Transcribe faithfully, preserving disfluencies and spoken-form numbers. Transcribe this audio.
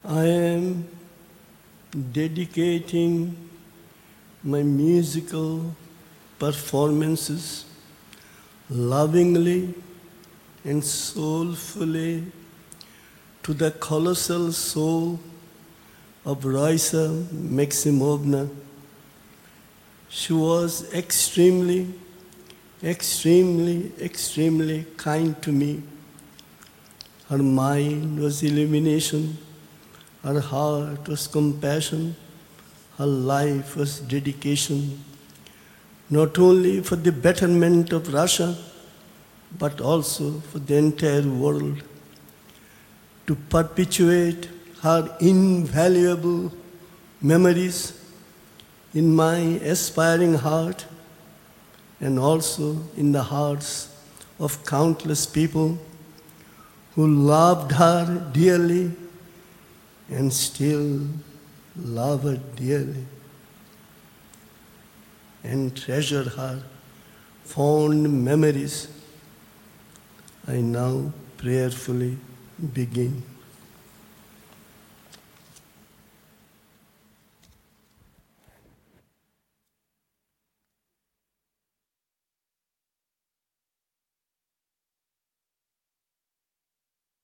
I am dedicating my musical performances lovingly and soulfully to the colossal soul of Raisa Maximovna. She was extremely, extremely, extremely kind to me. Her mind was illumination, her heart was compassion, her life was dedication, not only for the betterment of Russia, but also for the entire world, to perpetuate her invaluable memories in my aspiring heart and also in the hearts of countless people who loved her dearly and still love her dearly and treasure her fond memories. I now prayerfully begin.